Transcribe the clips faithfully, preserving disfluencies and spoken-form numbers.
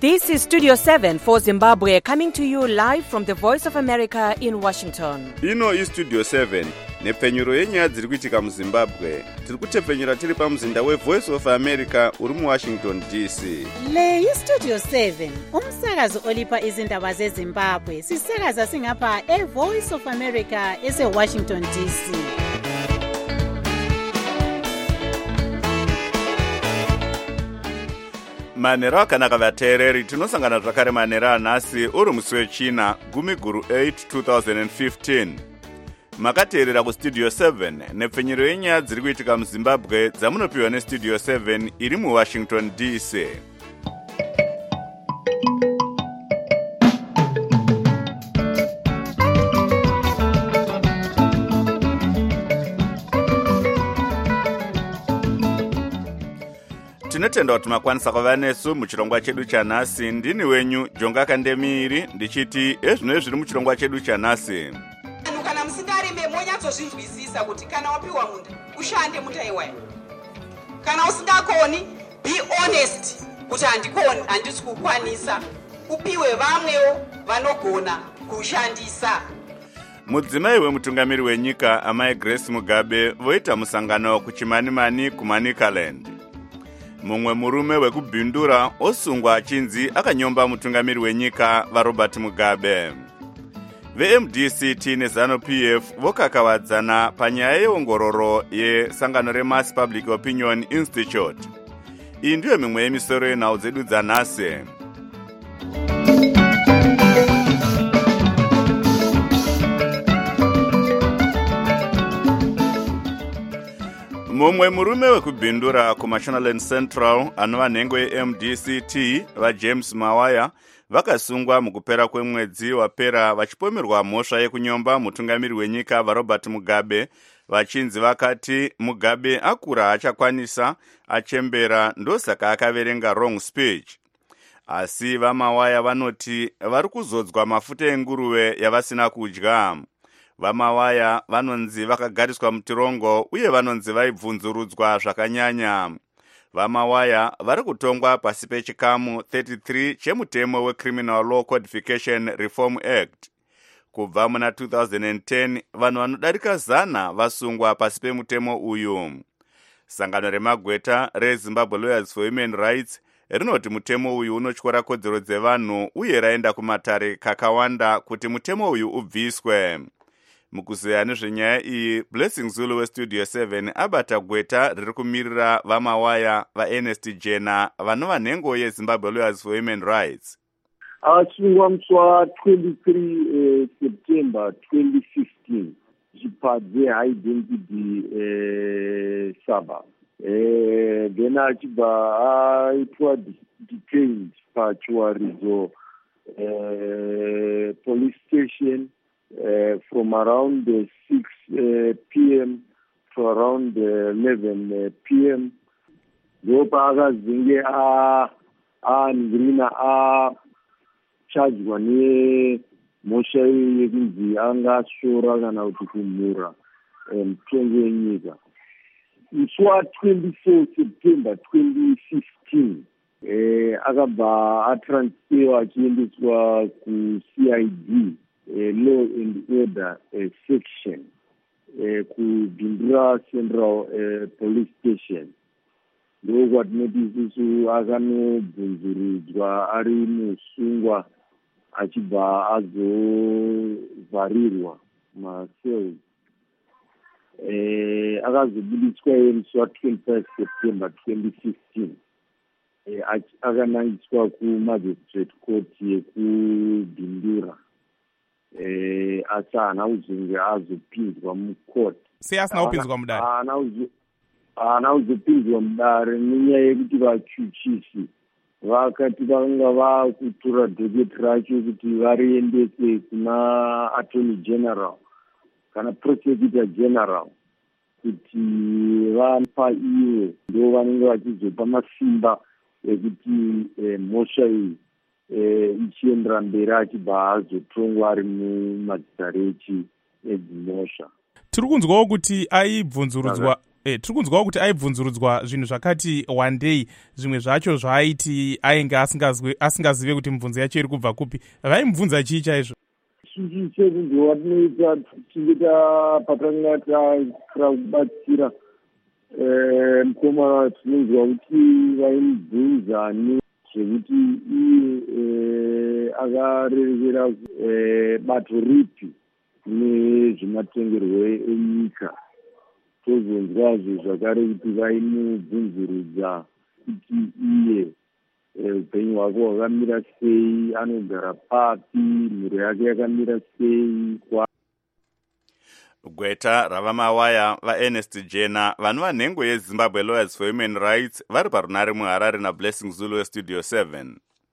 This is Studio seven for Zimbabwe, coming to you live from the Voice of America in Washington. Ino is Studio seven, nepfenyuro yenyaya dziri kuitika muZimbabwe. Tiri kutepfenyura tiri pamuzinda weVoice of America uri muWashington D C. Le iStudio seven, umsakazo olipa izindaba zeZimbabwe. Sisakaza singapha eVoice of America eseWashington D C. Manera akanaka vateereri, tinosangana zvakare manera anhasi uri musi wechina gumi guru eight two thousand fifteen. Makateerera kuStudio seven nepfenyuro yenyaya dziri kuitika muZimbabwe dzamunopiwa neStudio seven iri muWashington D C. Tinotenda kuti makwanisa kuva nesu muchirongwa chedu chanhasi. Ndini wenyu Jonga Kandemiri ndichiti ezvino zviri muchirongwa chedu chanhasi. Kana musingarembe monyatsozvinzwisisa kuti kana wapiwa munda ushande mutaiwayo. Kana usingakoni, be honest kuti handikoni, handisi kukwanisa. Upiwe vamwewo vanogona kushandisa. Mudzimai wemutungamiri wenyika Amai Grace Mugabe voita musangano kuchimanimani kuManicaland. Mumwe murume wekubhindura osungwa achinzi akanyomba mutungamiri wenyika vaRobert Mugabe. V-M D C T neZANU P F vokakavadzana panyaya yeongororo yesangano reMass Public Opinion Institute. Iyi ndiyo mimwe yemisoro yenhau dzedu dzanhasi. Mumwe murume wekubhindura kuMashonaland Central anova nhengo yeM D C T vaJames Mawaya vakasungwa mukupera kwemwedzi wapera vachipomerwa mhosva yekunyomba mutungamiri wenyika vaRobert Mugabe vachinzi vakati Mugabe akura achakwanisa achembera ndosaka akaverenga wrong speech. Asi vaMawaya vanoti vari kuzodzwa mafuta enguruve yavasina kudya. VaMawaya vanonzi vakagariswa mutirongo uye vanonzi vaibvunzurudzwa zvakanyanya. VaMawaya vari kutongwa pasi pechikamu thirty-three chemutemo weCriminal Law Codification Reform Act. Kubva muna two thousand ten vanhu vanodarika zana vasungwa pasi pemutemo uyu. Sangano remagweta reZimbabwe Lawyers for Human Rights rinoti mutemo uyu unotyora kodzero dzevanhu uye raenda kumatare kakawanda kuti mutemo uyu ubviswe. Mukuzeya nezvenyaya iyi, Blessing Zulu weStudio seven abata gweta riri kumirira vaMawaya vaErnest Jena vanova nhengo yeZimbabwe Lawyers for Human Rights. Asungwa musi wa-twenty-three September twenty fifteen chipadze High Density uh, suburb. Uh, then achibva aitwa detained pachiwaridzo uh, police station Uh, from around uh, six uh, p m to around uh, eleven uh, p m Ndopa akazinge aangrina achajwa nemhosva yekunzi anga ashora kana kuti kumhura mutongo wenyika. Musi wa-twenty-four September twenty fifteen uh, akabva atransferwa achiendeswa kuC I D Uh, law and order uh, section uh, kuBhindura Central uh, Police Station. Ndo kwatinoti isusu akanobvunzurudzwa ari musungwa achibva azovharirwa macells. Uh, akazobudiswa musi wa-twenty-five September twenty fifteen. Uh, akanangiswa kuMagistrate Court yekuBhindura. Eh asi haana kuzonge azopinzwa mucourt. Sei asina kupinzwa mudare? Haana kuzopinzwa mudare nenyaya yekuti vachuchisi vakati vanga vakutora dhoketi racho kuti variendese kuna Attorney General kana Prosecutor General kuti vapa iwe ndo vanenge vachizopa masimba ekuti mhosva iyi ichiendera mberi achibva azotongwa ari mumadzisarechi edzimhosva. Tiri kunzwawo kuti aibvunzurudzwa E, tiri kunzwawo kuti aibvunzurudzwa zvinhu zvakati wandei, zvimwe zvacho zvaaiti ainge asingazive kuti mibvunzo yacho iri kubva kupi. Vaimubvunza chii chaizvo? Chichi chekunzwa watinoita tichinge tapatanga takira kubatsira mukomana tinonzwa kuti vaimubvunza zvekuti iye akarerekera bato ripi nezvematengerwo enyika. Tozonzwazve zvakare kuti vaimubvunzurudza kuti iye upenyu hwake hwakamira sei, anogara papi, mhuri yake yakamira sei. Gweta ravamawaya vaErnest Jena vanova nhengo yeZimbabwe Lawyers for Human Rights vari parunare muHarare naBlessing Zulu weStudio seven.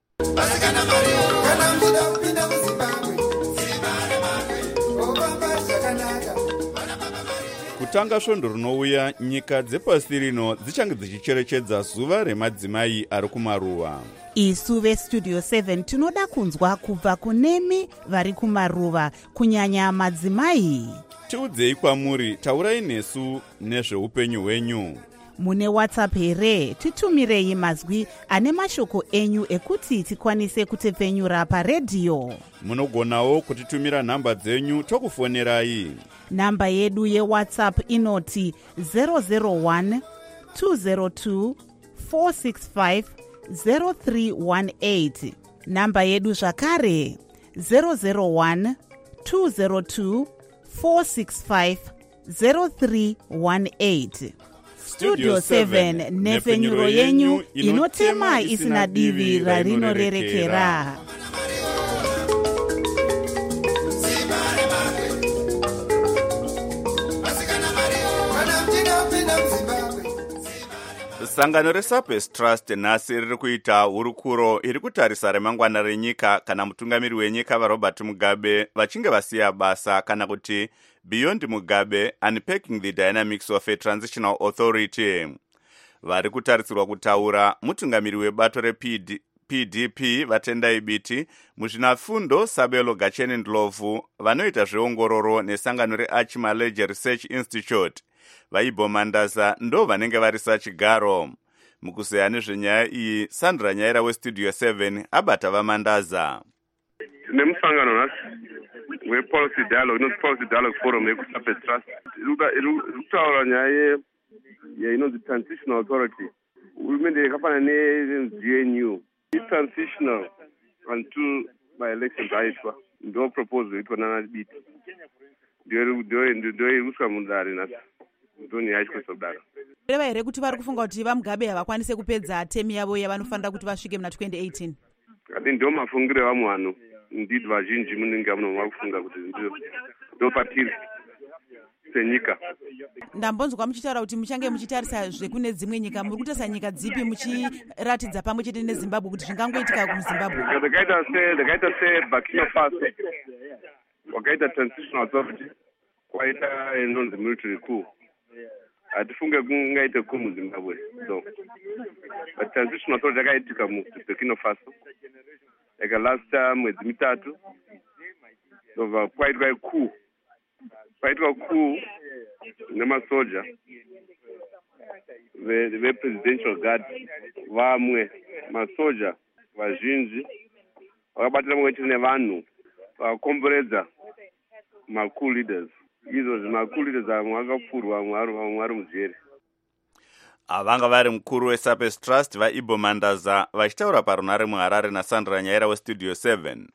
Kutanga svondo rinouya, nyika dzepasi rino dzichange dzichicherechedza zuva remadzimai ari kumaruva. Isu veStudio seven tinoda kunzwa kubva kunemi vari kumaruva, kunyanya madzimai. Tiudzei kwamuri, taurai nesu nezveupenyu hwenyu. Mune WhatsApp here? Titumirei mazwi ane mashoko enyu ekuti tikwanise kutepfenyura paredhiyo. Munogonawo kutitumira nhamba dzenyu tokufonerai. Namba yedu yeWhatsApp inoti zero zero one two zero two four six five zero three one eight. Namba yedu zvakare zero zero one two zero two four six five zero three one eight. Studio seven, nefenyuro yenyu inotema isina divi rarinorerekera. Sangano reSupes Trust nhasi riri kuita hurukuro iri kutarisa remangwana renyika kana mutungamiri wenyika vaRobert Mugabe vachinge vasiya basa, kana kuti Beyond Mugabe, Unpacking the Dynamics of a Transitional Authority. Vari kutarisirwa kutaura mutungamiri webato reP D P Vatendai Biti, muzvinafundo Sabelo Gacheni Ndlovu vanoita zveongororo nesangano reArchimaleja Research Institute. Vaibo Mandaza ndo vanenge varisa chigaro. Mukuseya nezvenyaya iyi, Sandra Nyaira weStudio seven abata vaMandaza. Tine musangano nhasi wePolicy Dialogue, inonzi Policy Dialogue Forum yekuSupes Trust. Iri kutaura nyaya inonzi Transitional Authority. Hurumende yakafanana neG N U. I-transitional until my-elections aitwa. Ndo proposal yaitwa nana Biti. Ndo iri kuswa mundare nhasi. Ndoni yaitwa sodaro. Reva here kuti vari kufunga kuti vaMugabe havakwanise kupedza temi yavo yavanofanira kuti vasvike muna twenty eighteen. Ati ndo mafungiro evamwe vanhu. Ndidi vazhinji munenge munovakufunga kuti ndo patiri senyika. Ndambonzwa muchitaura kuti muchange muchitarisa zvekune dzimwe nyika. Muri kutarisa nyika dzipi muchiratidza pamwe chete neZimbabwe kuti zvingangoitika kuZimbabwe? Zvakaita se zvakaita se Burkina Faso, wakaita transitional authority, kwaita inonzi military coup. Hatifunge kungaite coup muZimbabwe. So a transitional authority yakaitika muBurkina Faso yakalasta mwedzi mitatu. So kwaitwa coup kwaitwa coup nemasoja vepresidential guard vamwe masoja vazhinji vakabatira mumwe chete nevanhu vakakomberedza macoup leaders. Izvo macoup leaders vamwe vakapfurwa, vamwe vari mujeri. Avanga vari mukuru weSupes Trust vaIbo Mandaza vachitaura parunare muHarare naSandra Nyaira weStudio seven.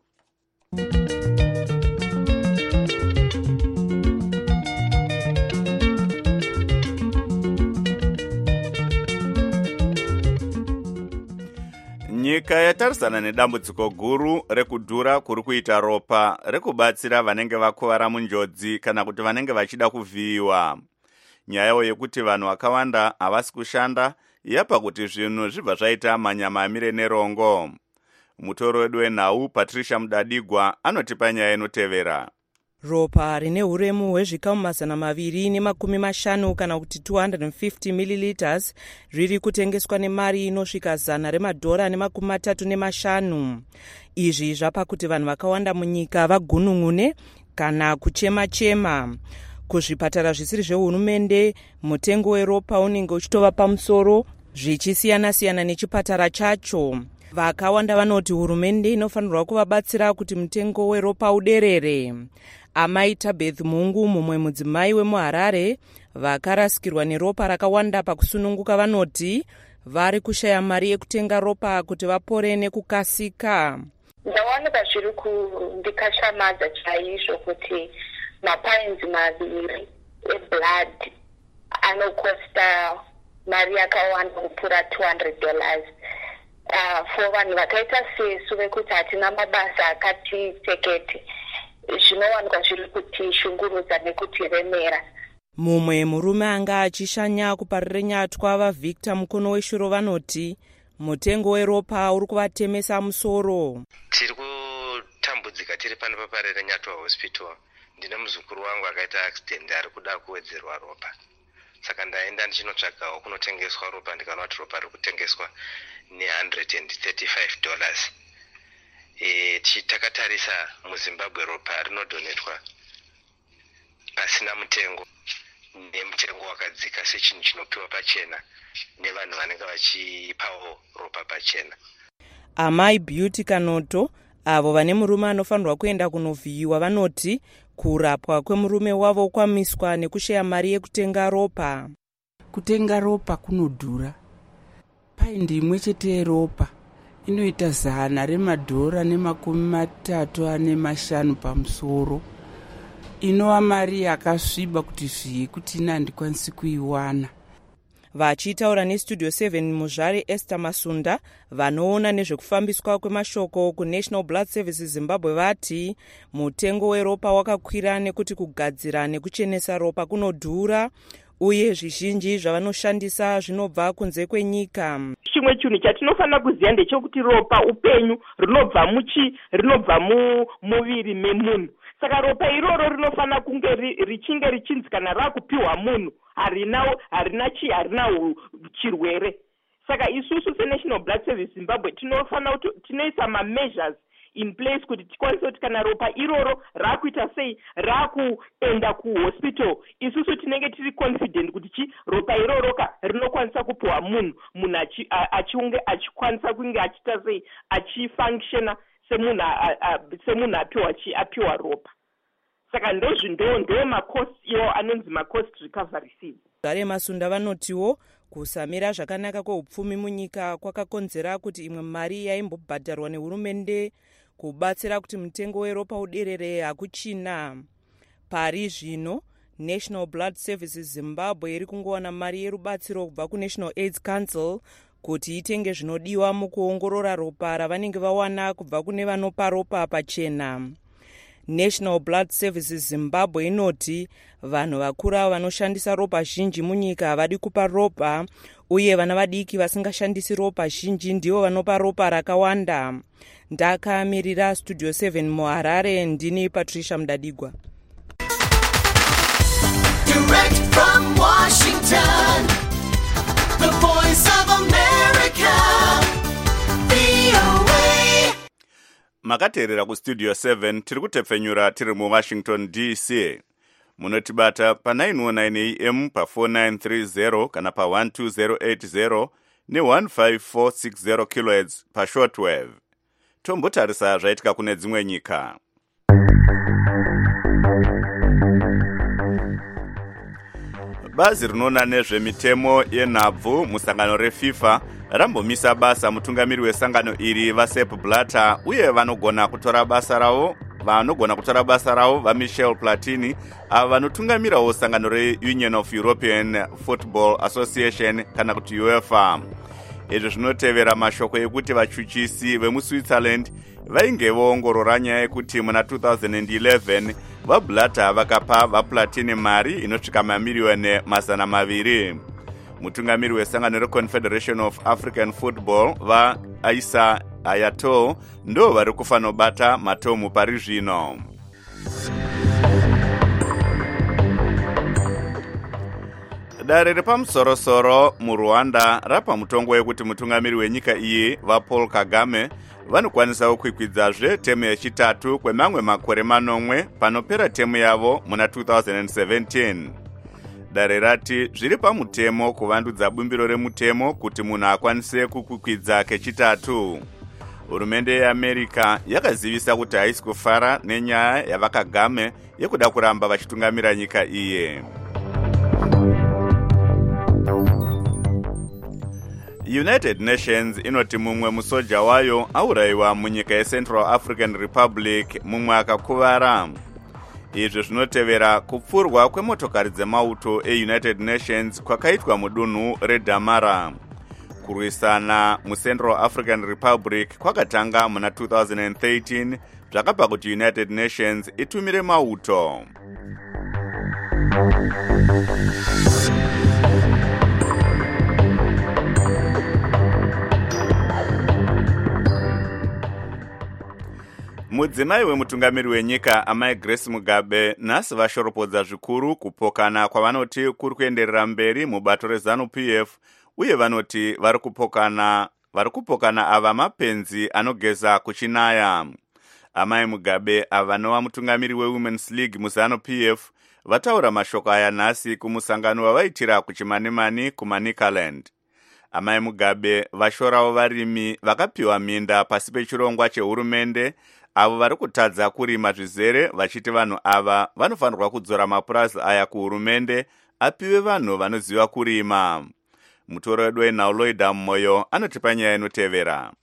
Nyika yatarisana nedambudziko guru rekudhura kuri kuita ropa rekubatsira vanenge vakuvara munjodzi kana kuti vanenge vachida kuvhiyiwa. Nyayawo yekuti vanhu vakawanda havasi kushanda yapa kuti zvinhu zvibva zvaita manyama amire nerongo. Mutoro wedu wenhau Patricia Mudadigwa anotipa nyaya inotevera. Ropa rine uremu hwezvikamu mazana maviri nemakumi mashanu kana kuti two hundred fifty milliliters riri kutengeswa nemari inosvika zana remadhora nemakumi matatu nemashanu. Izvi zvapa kuti vanhu vakawanda munyika vagunun'une kana kuchema-chema. Kuzvipatara zvisiri zvehurumende, mutengo weropa unenge uchitova pamusoro, zvichisiyana-siyana nechipatara chacho. Vakawanda vanoti hurumende inofanirwa kuvabatsira kuti mutengo weropa uderere. Amai Tabeth Mungu, mumwe mudzimai wemuHarare, vakarasikirwa neropa rakawanda pakusununguka, vanoti vari kushaya mari yekutenga ropa kuti vapore nekukasika. Ndawanika zviri kundikashamadza chaizvo kuti mapainzi maviri eblood anokosta mari yakawanda kupfuura two hundred dollars. Uh, for vanhu vakaita sesu vekuti hatina mabasa akati tekete, zvinowanikwa zviri kutishungurudza nekutiremera. Mumwe murume anga achishanya kuparire nyatwa vaVictor Mukono weshuro vanoti mutengo weropa uri kuvatemesa musoro. Tiri kutambudzika tiri pano paparire nyatwa hospital. Ndine muzukuru wangu akaita accident ari kuda kuwedzerwa ropa. Saka ndaenda ndichinotsvagawo kunotengeswa ropa, ndikaona kuti ropa riri kutengeswa ne one hundred thirty-five dollars. E, takatarisa muZimbabwe ropa rinodonetwa pasina mutengo, nemutengo wakadzika sechinhu chinopiwa pachena nevanhu vanenge vachipawo ropa pachena. Amai Beauty Kanoto, avo vane murume anofanirwa kuenda kunovhiyiwa, vanoti kurapwa kwemurume wavo kwamiswa nekushaya mari yekutenga ropa. Kutenga ropa kunodhura. Paindi imwe chete yeropa inoita zana remadhora nemakumi matatu ane mashanu pamusoro. Inova mari yakasviba kuti zviye kuti ina handikwanisi kuiwana. Vachitaura neStudio seven muzvare Esther Masunda, vanoona nezvekufambiswa kwemashoko kuNational Blood Services Zimbabwe, vati mutengo weropa wakakwira nekuti kugadzira nekuchenesa ropa kunodhura, uye zvizhinji zvavanoshandisa zvinobva kunze kwenyika. Chimwe chinhu chatinofanira kuziva ndechekuti ropa upenyu rinobva muchi rinobva mumuviri memunhu. Saka ropa iroro rinofanira kunge richinge richinzi kana rakupiwa munhu harina harina chi harina chirwere. Saka isusu seNational Blood Service Zimbabwe tinofanira kuti tinoisa ma measures in place kuti tikwanise kuti kana ropa iroro rakuita sei rakuenda kuhospital, isusu tinenge tiri confident kuti chi ropa iroro ka rinokwanisa kupiwa munhu munhu achiunge achikwanisa kunge achita sei achifunctiona semunhu semunhu apiwa chi apiwa ropa. Saka ndozvindo ndo macost iwo anonzi macost recovery fees. Zvare Masunda vanotiwo kusamira zvakanaka kweupfumi munyika kwakakonzera kuti imwe mari yaimbobhadharwa nehurumende kubatsira kuti mutengo weropa uderere hakuchina. Pari zvino National Blood Services Zimbabwe iri kungowana mari yerubatsiro kubva kuNational AIDS Council kuti itenge zvinodiwa mukuongorora ropa ravanenge vawana kubva kune vanopa ropa pachena. National Blood Services Zimbabwe inoti vanhu vakura vanoshandisa ropa zhinji munyika havadi kupa ropa, uye vana vadiki vasingashandisi ropa zhinji ndivo vanopa ropa rakawanda. Ndakamirira Studio seven muHarare, ndini Patricia Mudadigwa. Direct from Washington, the Voice of America, V O A. Makateerera kuStudio seven tiri kutepfenyura tiri muWashington D C. Munotibata pa nine oh nine A M pa four nine three zero kana pa one two zero eight zero ne one five four six zero kilohertz pa shortwave. Tombotarisa zvaitika kune dzimwe nyika. Bazi rinoona nezvemitemo yenhabvu musangano reFIFA rambomisa basa mutungamiri wesangano iri vaSepp Blatter, uye vanogona kutora basa ravo vanogona kutora basa ravo vaMichel Platini ava vanotungamirawo sangano reUnion of European Football Association kana kuti UEFA. Izvi zvinotevera mashoko ekuti vachuchisi vemuSwitzerland vainge voongorora nyaya yekuti muna two thousand eleven vaBlatter vakapa vaPlatini mari inosvika mamiliyoni mazana maviri. Mutungamiri wesangano reConfederation of African Football vaAisa Ayato ndo vari kufanobata matomu pari zvino. dare repamusorosoro murwanda rapa mutongo wekuti mutungamiri wenyika iyi vapaul kagame vanokwanisawo kwikwidza temu yechitatu kwemamwe makore manomwe panopera temu yavo muna two thousand seventeen. Dare rati zviri pamutemo kuvandudza bumbiro remutemo kuti munhu akwanise kukwikwidza kechitatu. Hurumende yeAmerica yakazivisa kuti haisi kufara nenyaya yavakagame yekuda kuramba vachitungamira nyika iye. United Nations inoti mumwe musoja wayo aurayiwa munyika yeCentral African Republic mumwe akakuvara. Izvi zvinotevera kupfurwa kwemotokari dzemauto eUnited Nations kwakaitwa mudunhu reDamara. Kurwisana muCentral African Republic kwakatanga muna two thousand thirteen zvakabva kuti United Nations itumire mauto. Mudzimai wemutungamiri wenyika amai Grace Mugabe nhasi vashoropodza zvikuru kupokana kwavanoti kuri kuenderera mberi mubato reZANU-P F uye vanoti vari kupokana vari kupokana ava mapenzi anogeza kuchinaya. Amai Mugabe avanova mutungamiri weWomen's League muZANU-P F vataura mashoko aya nhasi kumusangano wavaitira kuchimanimani kuManicaland. Amai Mugabe vashorawo varimi vakapiwa minda pasi pechirongwa chehurumende avo vari kutadza kurima zvizere vachiti vanhu ava vanofanirwa kudzora mapurazi aya kuhurumende apiwe vanhu vanoziva kurima. Mutoro wedu weNauloida Moyo anotipa nyaya inotevera.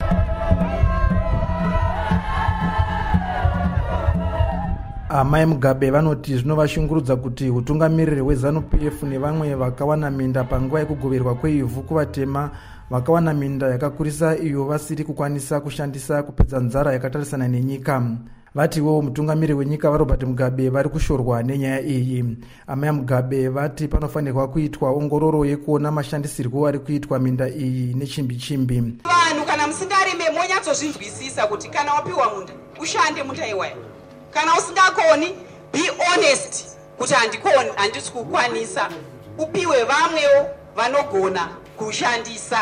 Amai Mugabe vanoti zvinovashungurudza kuti utungamiriri hweZANU-P F nevamwe vakawana minda panguva yekugoverwa kweivhu kuvatema vakawana minda yakakurisa iyo vasiri kukwanisa kushandisa kupedza nzara yakatarisana nenyika. Vatiwo mutungamiri wenyika vaRobert Mugabe vari kushorwa nenyaya iyi. Amai Mugabe vati panofanirwa kuitwa ongororo yekuona mashandisirwo ari kuitwa minda iyi nechimbi chimbi. Vanhu kana musingarime monyatsozvinzwisisa kuti kana wapiwa munda ushande mutaiwayo. Kana usingakoni be honest kuti handikoni handisi kukwanisa upiwe vamwewo vanogona kushandisa.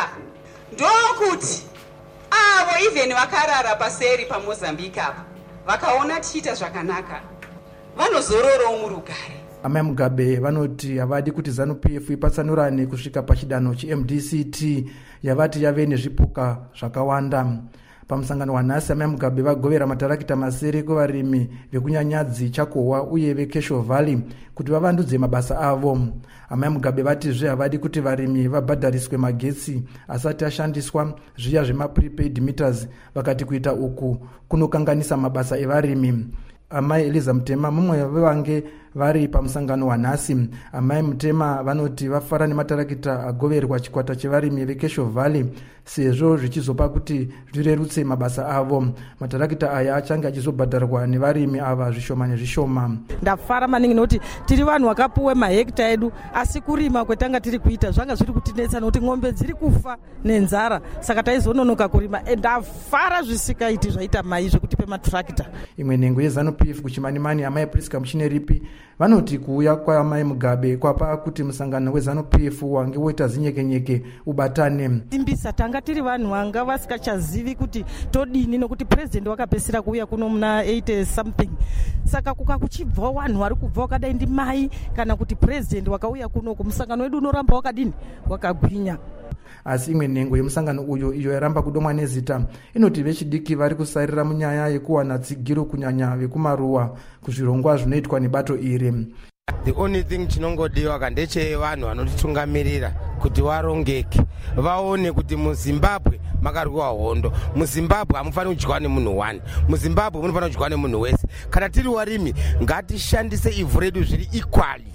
Ndokuti avo even vakarara paseri paMozambique apa vakaona tichita zvakanaka vanozororowo murugare. Amai Mugabe vanoti havadi kuti ZANU-P F ipatsanurane kusvika pachidanho cheM D C T yavati yave nezvipuka zvakawanda. Pamusangano wanhasi Amai Mugabe vagovera matarakita masere kuvarimi vekunyanyadzi Chakowa uye veKesho Valley kuti vavandudze mabasa avo. Amai Mugabe vatizve havadi kuti varimi vabhadhariswe magetsi asati ashandiswa zviya zvemaprepaid meters vakati kuita uku kunokanganisa mabasa evarimi. Amai Eliza Mutema mumwe vevange vari pamusangano wanhasi. Amai Mutema vanoti vafara nematarakita agoverwa chikwata chevarimi veKesho Valley sezvo zvichizopa kuti zvirerutse mabasa avo. Matarakita aya achange achizobhadharwa nevarimi ava zvishoma nezvishoma. Ndafara maningi nekuti tiri vanhu vakapuwe mahekta edu asi kurima kwetanga tiri kuita zvanga zviri kutinetsa nekuti ng'ombe dziri kufa nenzara saka taizononoka kurima. Ndafara zvisikaiti zvaita mai zvekutipe matarakita. Imwe nhengo yeZANU-P F kuchimanimani Amai Priska Muchineripi vanoti kuuya kwaamai Mugabe kwapa kuti musangano weZANU-P F wange woita zinyekenyeke ubatane. Timbisa tanga tiri vanhu vanga vasikachazivi kuti todini nokuti president wakapesira kuuya kuno muna eighty something. Saka kuka kuchibva vanhu vari kubva wakadai ndi mai kana kuti president wakauya kuno kumusangano wedu unoramba wakadini wakagwinya. Asi imwe nhengo yemusangano uyo iyo yaramba kudomwa nezita inoti vechidiki vari kusarira munyaya yekuwana tsigiro kunyanya vekumaruwa kuzvirongwa zvinoitwa nebato iri. The only thing chinongodiwa kandeche vanhu vanotitungamirira kuti varongeke vaone kuti muZimbabwe makarwiwa hondo. muZimbabwe hamufaniri kudyiwa nemunhu one. muZimbabwe munofanira kudyiwa nemunhu wese. Kana tiri varimi ngatishandise ivhu redu zviri equally.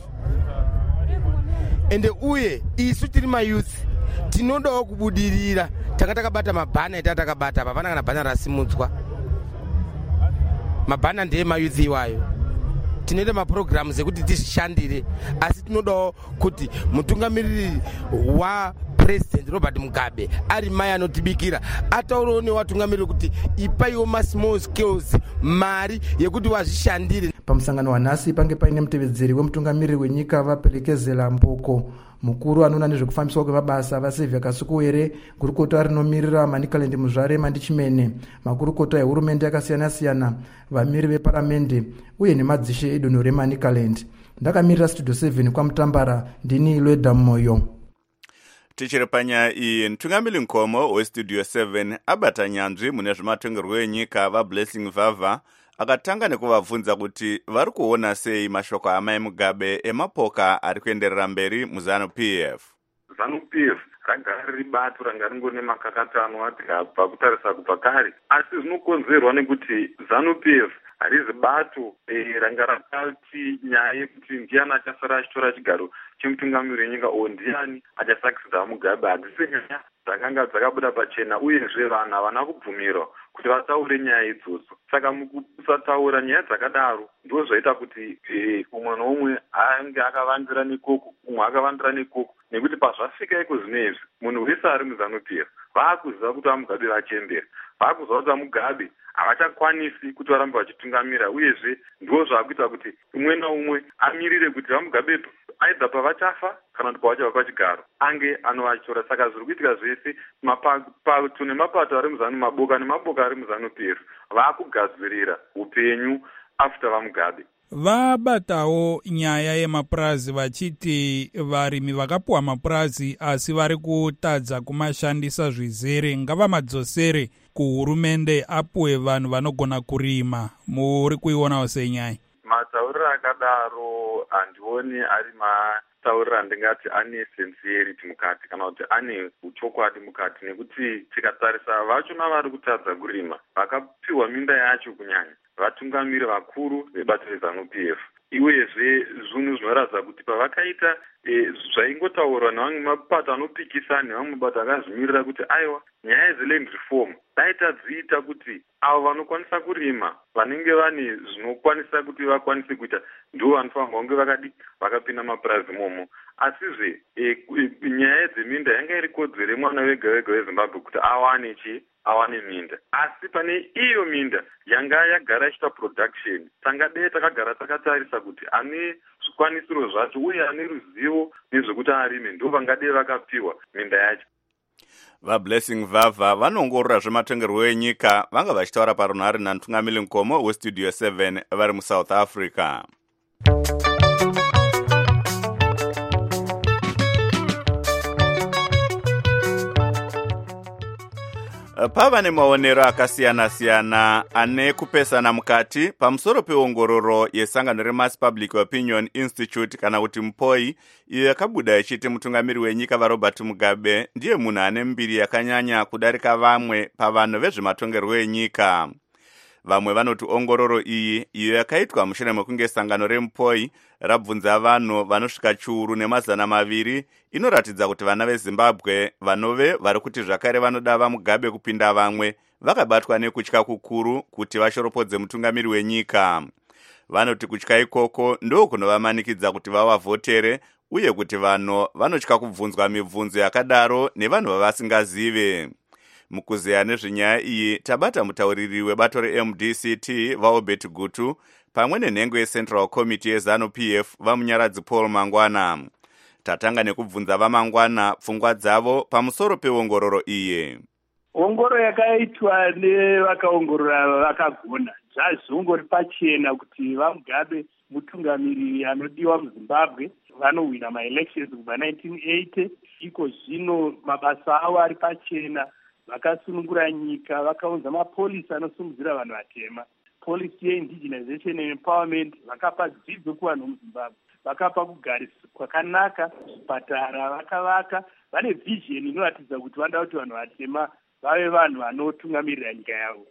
Ende uye isu tiri mayouth tinodawo kubudirira. Tanga takabata mabhana eta takabata apa pana kana bhana rasimudzwa. Mabhana ndeye mayouth iwayo. Tinoita maprograms ekuti tishandire asi tinodawo kuti mutungamiriri waP president Robert Mugabe ari mai anotibikira ataurawo nevatungamiriri kuti ipaiwo masmall scales mari yekuti vazvishandire. Pamusangano wanhasi pange paine mutevedzeri wemutungamiriri wenyika vaperekezela Mboko, mukuru anoona nezvekufambiswa kwemabasa vaSilvia Kasukuwere, gurukota rinomirira Manicaland Muzvare Mandichimene, makurukota ehurumende akasiyana-siyana, vamiri veparamende uye nemadzishe edonho reManicaland. Ndakamirira studio seven kwaMutambara, ndini Lweda Moyo. Tichiri panyaya iyi, mutungamiriri Nkomo westudio seven abata nyanzvi mune zvematongerwo enyika vaBlessing Vavha akatanga nekuvabvunza kuti vari kuona sei mashoko amai Mugabe emapoka ari kuenderera mberi muZANU-P F. ZANU-P F ragara riri bato ranga ringone makakatanwa tikabva kutarisa kubva kare, asi zvinokonzerwa nekuti ZANU-P F harizi bato e, ranga rakati nyaya yekuti ndiani achasara achitora chigaro chemutungamiriri wenyika o ndiani achasakisa Mugabe hadzisi nyaya dzakanga dzakabuda pachena, uyezve vanhu havana kubvumirwa kuti vataure nyaya idzodzo. Saka mukusataura nyaya dzakadaro ndo zvaita kuti e, umwe noumwe ange akavandira nekoko, umwe akavandira nekoko, nekuti pazvasvika iko zvino izvi munhu wese ari muZANU-P F vaakuziva kuti vaMugabe vachembera, vaakuziva kuti vaMugabe havachakwanisi kuti varambe vachitungamira, uyezve ndo zvaakuita kuti umwe naumwe amirire kuti vaMugabe aidha pavachafa kana kuti pavachava pachigaro ange anovachitora. Saka zviri kuitika zvese mapato nemapato ari muZANU, maboka nemaboka ari muZANU-P F vaakugadzirira upenyu after vaMugabe. Vabatawo nyaya yemapurazi vachiti varimi vakapuwa mapurazi asi vari kutadza kumashandisa zvizere ngavamadzosere kuhurumende apuwe vanhu vanogona kurima. Muri kuionawo senyaya? Matauriro akadaro handioni ari matauriro andingati ane sincerity mukati kana kuti ane uchokwadi mukati, nekuti tikatarisa vachona vari kutadza kurima vakapiwa minda yacho kunyanya vatungamiri vakuru vebato reZANU-P F. Iwezve zvinhu zvinoratidza kuti pavakaita e, zvaingotaurwa nevamwe mapato anopikisa nevamwe mapato akazvimirira kuti aiwa nyaya dzeland reform dai tadziita kuti avo vanokwanisa kurima vanenge vane zvinokwanisa kuti vakwanise kuita ndo vanofamba kunge vakadi vakapinda mapurazi momo. Asizve e, e, nyaya dzeminda yanga iri kodzero yemwana wega wega weZimbabwe kuti awane chi awane minda, asi pane iyo minda yanga yagara ichita production tangadei takagara takatarisa kuti ane zvikwanisiro zvacho uye ane ruzivo nezvekuti arime ndo vangadei vakapiwa minda yacho. VaBlessing Vavha vanongorora zvematongerwo enyika vanga vachitaura parunhare namutungamiriri Nkomo westudio seven vari muSouth Africa. Pava nemaonero akasiyana-siyana ane kupesana mukati pamusoro peongororo yesangano reMass Public Opinion Institute kana kuti MPOI, iyo yakabuda ichiti mutungamiriri wenyika vaRobert Mugabe ndiye munhu ane mbiri yakanyanya kudarika vamwe pavanhu vezvematongerwo enyika. Vamwe vanoti ongororo iyi, iyo yakaitwa mushure mekunge sangano reMPOI rabvunza vanhu vanosvika chiuru nemazana maviri, inoratidza kuti vana veZimbabwe vanove vari kuti zvakare vanoda vaMugabe kupinda vamwe vakabatwa nekutya kukuru kuti vashoropodze mutungamiriri wenyika. Vanoti kutya ikoko ndo kunovamanikidza kuti vavavhotere, uye kuti vanhu vanotya kubvunzwa mibvunzo yakadaro nevanhu vavasingazive. Mukuzeya nezvenyaya iyi tabata mutauriri webato reM D C T vaObert Gutu pamwe nenhengo yeCentral Committee yeZANU-P F vaMunyaradzi Paul Mangwana. Tatanga nekubvunza vaMangwana pfungwa dzavo pamusoro peongororo iyi. Ongororo yakaitwa nevakaongorora vakagona zvazvongori pachena kuti vaMugabe mutungamiriri anodiwa muZimbabwe vanowina maelections kubva nineteen eighty. Iko zvino mabasa avo ari pachena, vakasunungura nyika, vakaunza mapolisi anosimudzira vanhu vatema, policy ye-indigenization and empowerment, vakapa dzidzo kuvanhu muZimbabwe, vakapa kugarisa kwakanaka, zvipatara vakavaka, vane vision inoratidza kuti vanoda kuti vanhu vatema vave vanhu vanotungamirira nyika yavo.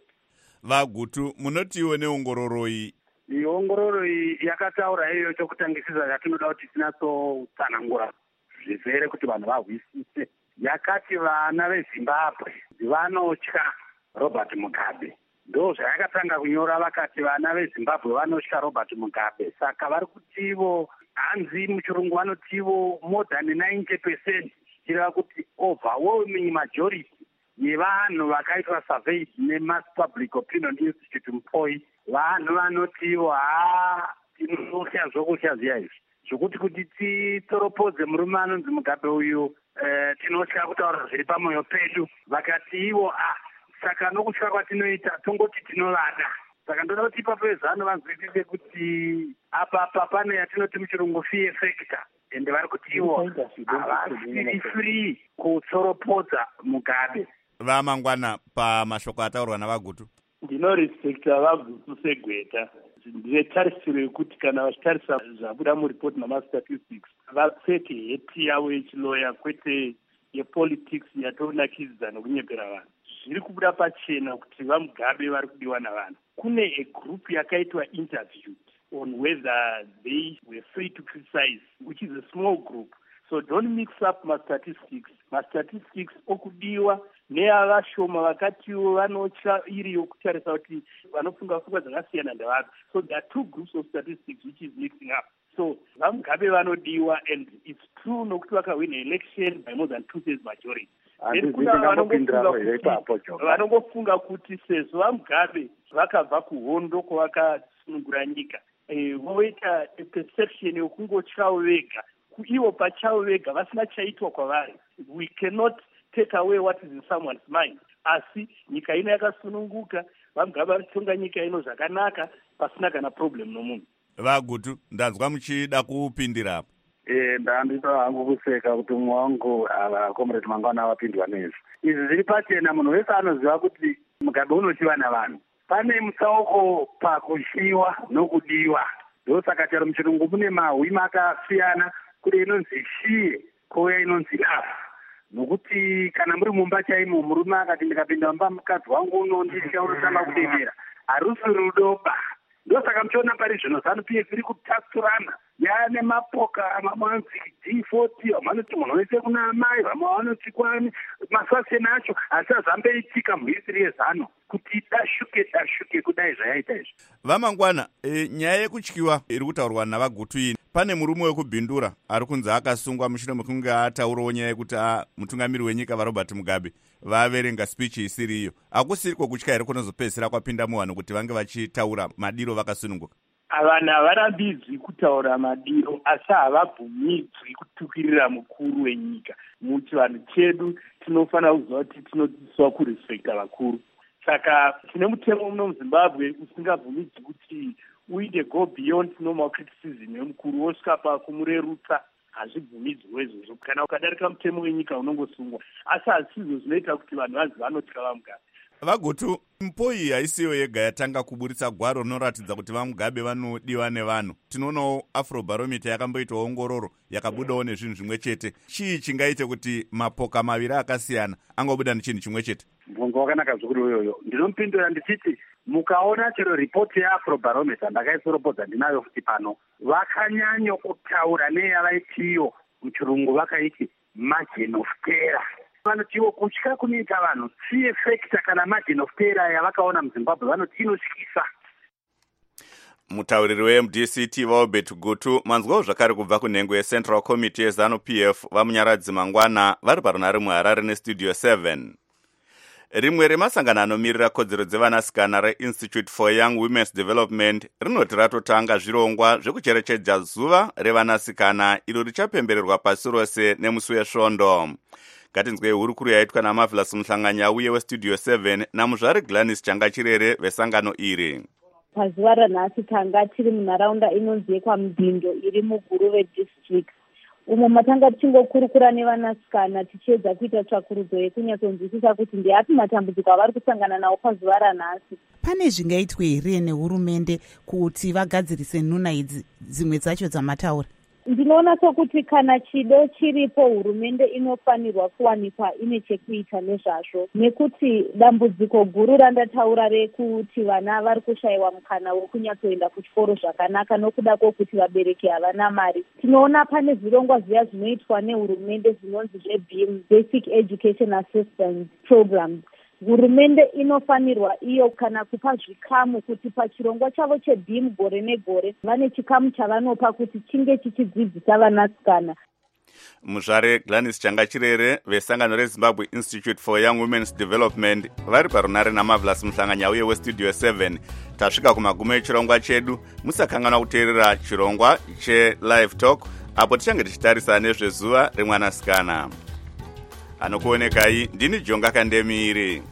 VaGutu, munotiwo neongororo iyi? Iyi ongororo iyi yakataura iyo chokutangisisa yatinoda kuti tinatsotsanangura zvizere kuti vanhu vahwisise. Yakati vana veZimbabwe vanotya Robert Mugabe. Ndo zvayakatanga kunyora vakati vana veZimbabwe vanotya Robert Mugabe. Saka vari kutivo hanzi muchirungu vanotivo more than ninety percent zvichireva kuti overwhelming majority yevanhu vakaitwa surveyed nemass public opinion institute mupoi vanhu vanotiwo ha tinotya zvokutya zviya izvi zvokuti kuti titoropodze murume anonzi Mugabe uyu eh, tinotya kutaura zviri pamwoyo pedu vakati ivo ah saka nokutya kwatinoita tongoti tinovada saka ndoda kuti ipapo vezano vanzwisise kuti apa pane yatinoti muchirungu fear factor ende vari kuti ivo havasiri free kutsoropodza Mugabe. Vamangwana pamashoko ataurwa navagutu ndinorespekta vagutu segweta ndinetarisiro yekuti kana vachitarisa zvabuda muripoti namastatistics vapfeke heti yavo yechiloya kwete yepolitics yatonakidza nokunyepera vanhu zviri kubuda pachena kuti vaMugabe vari kudiwa navanhu. Kune a group yakaitwa interviewed on whether they were free to criticize, which is a small group. So don't mix up my statistics. My statistics okudiwa neavashoma vakatiwo vanotya iri yokutarisa kuti vanofunga pfungwa dzakasiyana ndavari. So there are two groups of statistics which is mixing up. So vaMugabe vanodiwa, and it's true nokuti vakawina election by more than two-thirds majority. Vanongofunga kuti sezvo vaMugabe vakabva kuhondo kwavakasunungura nyika voita perception yokungotyawo vega ivo pachavo vega vasina chaitwa kwavari. We cannot take away what is in someone's mind. Asi nyika ino yakasununguka, vaMugabe varitonga nyika ino zvakanaka pasina kana problem nomunhu. Vagutu ndanzwa muchida kupindira apo. Eh ndandita hangu kuseka kuti mwangu ava comrade Mangwana avapindwa nezvo. Izvi zviri pachena munhu wese anoziva kuti Mugabe unochiva navanhu. Pane mutsauko pakushiwa nokudiwa. Ndosaka chero muchirungu mune mahwi makasiyana kuri inonzi shiye kouya inonzi love. Nokuti kana muri mumba chaimo murume akati ndikapinda mumba mukadzi wangu unondisha unotanga kudedera harusi rudoba. Ndosaka muchiona pari zvino ZANU P F iri kutakurana yaane mapoka mamanzi G forty vanoti munhu wese kuna amai vamwe vanoti kwani masasena acho asi azambeitika muhistory yeZANU kuti dashuke dashuke kudai zvayaita izvi. Vamangwana e, nyaya yekutyiwa iri kutaurwa navagutu ini pane murume wekubhindura ari kunzi akasungwa mushure mekunge ataurawo nyaya yekuti mutungamiri wenyika vaRobert Mugabe vaverenga speech isiri iyo. Akusiri kwokutya here kunozopedzisira kwapinda muvanhu kuti vange vachitaura madiro vakasununguka? Vanhu havarambidzwi kutaura madiro asi havabvumidzwi kutukirira mukuru wenyika. Muchivanhu chedu tinofanira kuziva kuti tinodzidziswa kurespekta vakuru. Saka tine mutemo muno muZimbabwe usingabvumidzwi kuti uite go beyond normal criticism yemukuru wosvika pakumurerutsa. Hazvibvumidzwi izvozvo. Kana ukadarika mutemo wenyika unongosungwa. Asi hazvisizvo zvinoita kuti vanhu vanzi vanotya vaMugabe. Vagutu Mupoi haisiyo yega yatanga kuburitsa gwaro rinoratidza kuti vaMugabe vanodiwa nevanhu. Tinoonawo Afrobarometer yakamboitwa ongororo yakabudawo nezvinhu zvimwe chete. Chii chingaite kuti mapoka maviri akasiyana angobuda nechinhu chimwe chete? Mvunzo wakanaka zvikuru iyoyo. Ndinomupindura ndichiti mukaona chero ripoti yeAfrobarometer ndakaisoropodza ndinayo futi pano vakanyanya kutaura neyavaitiyo muchirungu vakaiti margin of error. Vanotiwo kutya kunoita vanhu fear factor kana margin of error yavakaona muZimbabwe vanoti inotyisa. Mutauriri weM D C T vaRobert Gutu manzwawo zvakare kubva kunhengo yeCentral Committee yeZANU P F vamunyaradzi Mangwana vari parunhare muHarare neStudio seven. Rimwe remasangano anomirira kodzero dzevanasikana reInstitute for Young Women's Development rinoti ratotanga zvirongwa zvekucherechedza zuva revanasikana iro richapembererwa pasi rose nemusi wesvondo. Ngatinzwei hurukuru yaitwa naMarvelous Muhlanganya uye weStudio seven namuzvari Gladys Changachirere vesangano iri. Pazuva ranhasi tanga tiri munharaunda inonzi yeKwaMudindo iri muGuruve district. Umo matanga tichingokurukura nevanasikana tichiedza kuita tsvakurudzo yekunyatsonzwisisa kuti ndeapi matambudziko avari kusangana nawo pazuva ranhasi. Pane zvingaitwe here nehurumende kuti vagadzirise nhuna idzi dzimwe dzacho dzamataura? Ndinoona sokuti kana chido chiripo hurumende inofanirwa kuwanikwa ine chekuita nezvazvo, nekuti dambudziko guru randataura rekuti vana vari kushayiwa mukana wekunyatsoenda kuchikoro zvakanaka nokuda kwokuti vabereki havana mari. Tinoona pane zvirongwa zviya zvinoitwa nehurumende zvinonzi zveB E A M, Basic Education Assistance Programs. Hurumende inofanirwa iyo kana kupa zvikamu kuti pachirongwa chavo cheB E A M gore negore vane chikamu chavanopa kuti chinge chichidzidzisa vanasikana. muzvare Gladys Changachirere vesangano reZimbabwe Institute for Young Women's Development vari parunare naMarvelous Muhlanganya uye westudio seven. Tasvika kumagumo echirongwa chedu. Musakanganwa kuteerera chirongwa cheLive Talk apo tichange tichitarisa nezvezuva remwanasikana. Anokuonekai ndini Jonga Kandemiri.